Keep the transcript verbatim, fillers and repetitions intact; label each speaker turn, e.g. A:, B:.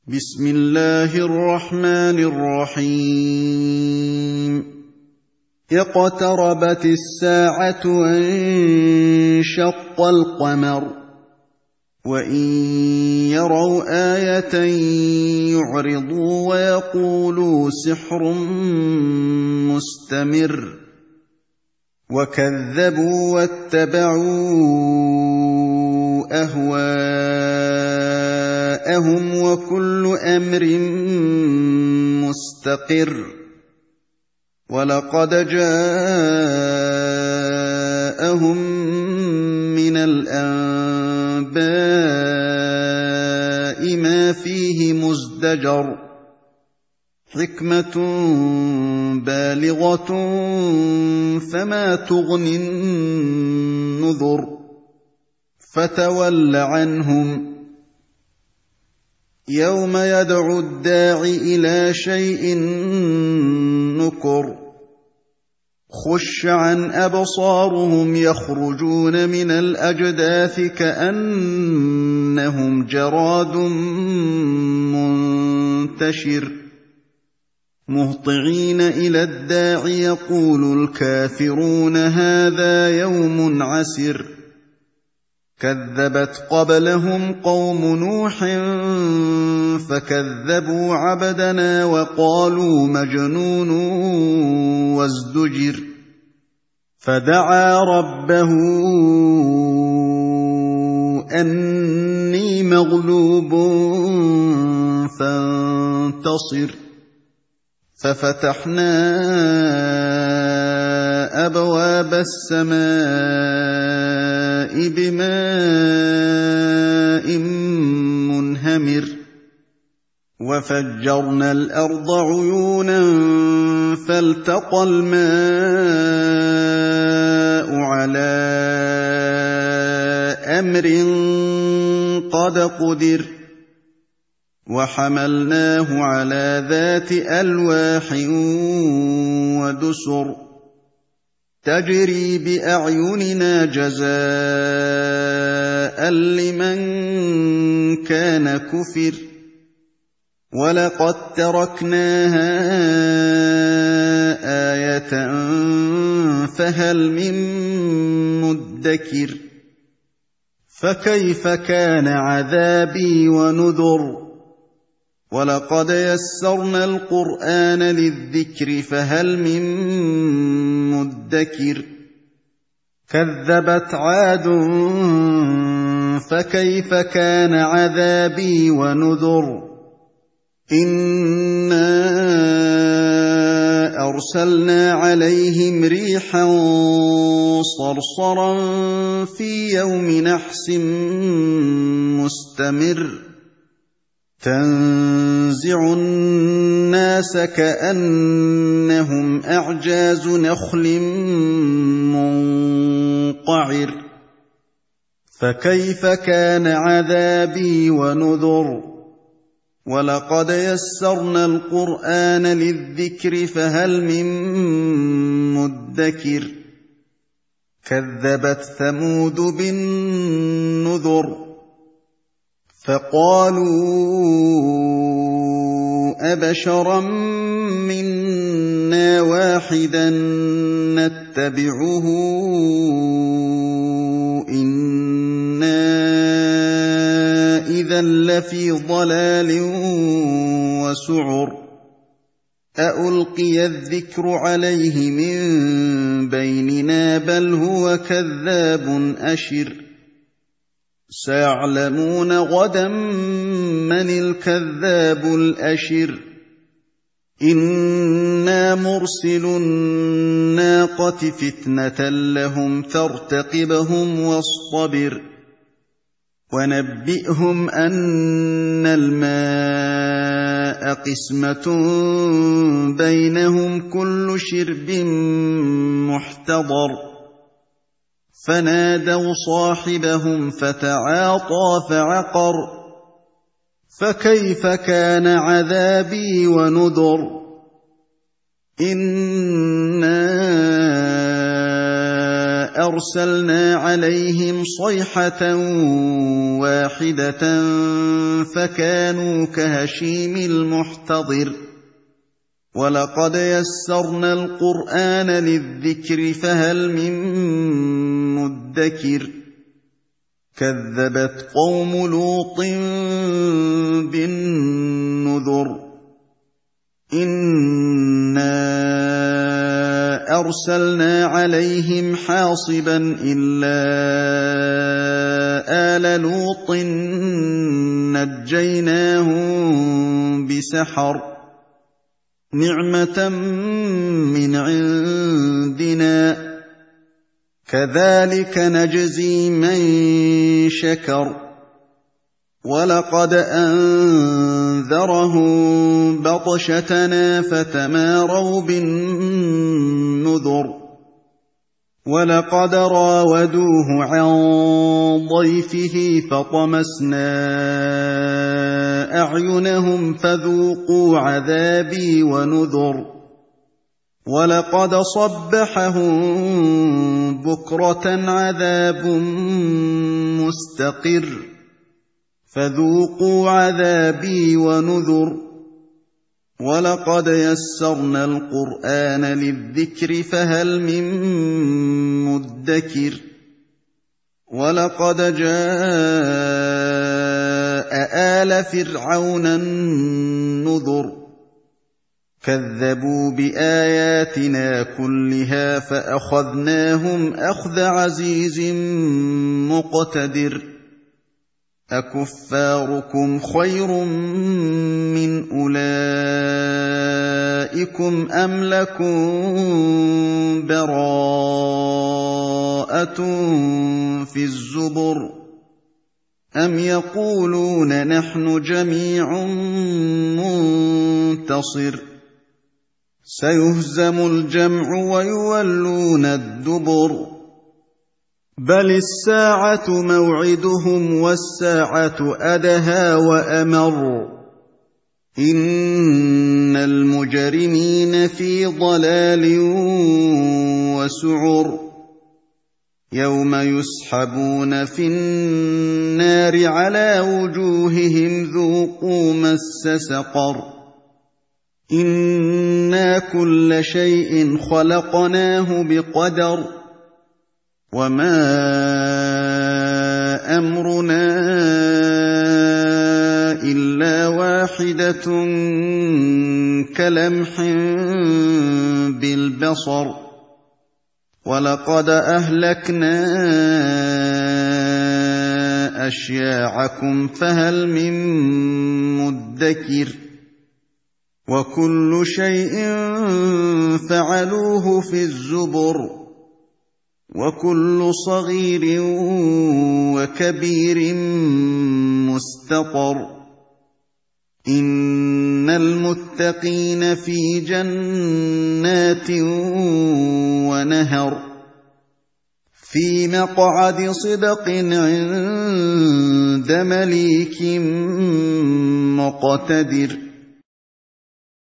A: بسم الله الرحمن الرحيم اقتربت الساعة وانشق القمر وإن يروا آية يعرضوا ويقولوا سحر مستمر وكذبوا واتبعوا أهواءهم وكل أمر مستقر ولقد جاءهم من الأنباء ما فيه مزدجر حكمة بالغة فما تغني النذر فتول عنهم يوم يدعو الداع إلى شيء نكر خش عن أبصارهم يخرجون من الأجداث كأنهم جراد منتشر مهطعين إلى الداع يقول الكافرون هذا يوم عسر كذبت قبلهم قوم نوح فكذبوا عبدنا وقالوا مجنون وازدجر فدعا ربه أني مغلوب فانتصر ففتحنا أبواب السماء بماء منهمر وفجرنا الأرض عيونا فالتقى الماء على أمر قد قدر وحملناه على ذات ألواح ودسر تجري بأعيننا جزاء لمن كان كفر ولقد تركناها آية فهل من مدكر فكيف كان عذابي ونذر ولقد يسرنا القرآن للذكر فهل من مدكر كذبت عاد فكيف كان عذابي ونذر إنا أرسلنا عليهم ريحا صرصرا في يوم نحس مستمر تنزع الناس كأنهم أعجاز نخل منقعر فكيف كان عذابي ونذر ولقد يسرنا القرآن للذكر فهل من مدكر كذبت ثمود بالنذر فقالوا أبشرا منا واحدا نتبعه إنا إذا لفي ضلال وسعر أألقي الذكر عليه من بيننا بل هو كذاب أشر سيعلمون غدا من الكذاب الأشر إنا مرسل الناقة فتنة لهم فارتقبهم واصطبر ونبئهم أن الماء قسمة بينهم كل شرب محتضر فنادوا صاحبهم فتعاطى فعقر فكيف كان عذابي ونذر إنا أَرْسَلْنَا عَلَيْهِمْ صَيْحَةً وَاحِدَةً فَكَانُوا كَهَشِيمِ الْمُحْتَظِرِ وَلَقَدْ يَسَّرْنَا الْقُرْآنَ لِلذِّكْرِ فَهَلْ مِن مُّدَّكِرٍ كَذَّبَتْ قَوْمُ لُوطٍ بِالنُّذُرِ إِنَّا أَرْسَلْنَا عَلَيْهِمْ حَاصِبًا إِلَّا آلَ لُوطٍ نَّجَّيْنَاهُم بِسَحَرٍ نِّعْمَةً مِّنْ عِندِنَا كَذَٰلِكَ نَجْزِي مَن شَكَرَ وَلَقَدْ أَنذَرَهُم بَطْشَتَنَا فَتَمَارَوْا بِالنُّذُرِ وَلَقَدْ رَاوَدُوهُ عَن ضَيْفِهِ فَطَمَسْنَا أَعْيُنَهُمْ فَذُوقُوا عَذَابِي وَنُذُرِ وَلَقَدْ صَبَّحَهُم بُكْرَةً عَذَابٌ مُّسْتَقِرٌّ فَذُوقُوا عَذَابِي وَنُذُرِ وَلَقَدْ يَسَّرْنَا الْقُرْآنَ لِلذِّكْرِ فَهَلْ مِن مُّدَّكِرٍ وَلَقَدْ جَاءَ آلَ فِرْعَوْنَ النُّذُرُ كَذَّبُوا بِآيَاتِنَا كُلِّهَا فَأَخَذْنَاهُمْ أَخْذَ عَزِيزٍ مُّقْتَدِرٍ أَكُفَّارُكُمْ خَيْرٌ مِّنْ أُولَٰئِكُمْ أَمْ لَكُم بَرَاءَةٌ فِي الزُّبُرِ أَمْ يَقُولُونَ نَحْنُ جَمِيعٌ مُّنتَصِرٌ سَيُهْزَمُ الْجَمْعُ وَيُوَلُّونَ الدُّبُرَ بَلِ السَّاعَةُ مَوْعِدُهُمْ وَالسَّاعَةُ أَدْهَىٰ وَأَمَرُّ إِنَّ الْمُجْرِمِينَ فِي ضَلَالٍ وَسُعُرٍ يَوْمَ يُسْحَبُونَ فِي النَّارِ عَلَىٰ وُجُوهِهِمْ ذُوقُوا مَسَّ سَقَرَ إِنَّا كُلَّ شَيْءٍ خَلَقْنَاهُ بِقَدَرٍ وَمَا أَمْرُنَا إِلَّا وَاحِدَةٌ كَلَمْحٍ بِالْبَصَرِ وَلَقَدْ أَهْلَكْنَا أَشْيَاعَكُمْ فَهَلْ مِن مُّدَّكِرٍ وَكُلُّ شَيْءٍ فَعَلُوهُ فِي الزُّبُرِ وَكُلُّ صَغِيرٍ وَكَبِيرٍ مُّسْتَطَرٌ إِنَّ الْمُتَّقِينَ فِي جَنَّاتٍ وَنَهَرٍ فِي مَقْعَدِ صِدْقٍ عِندَ مَلِيكٍ مُّقْتَدِرٍ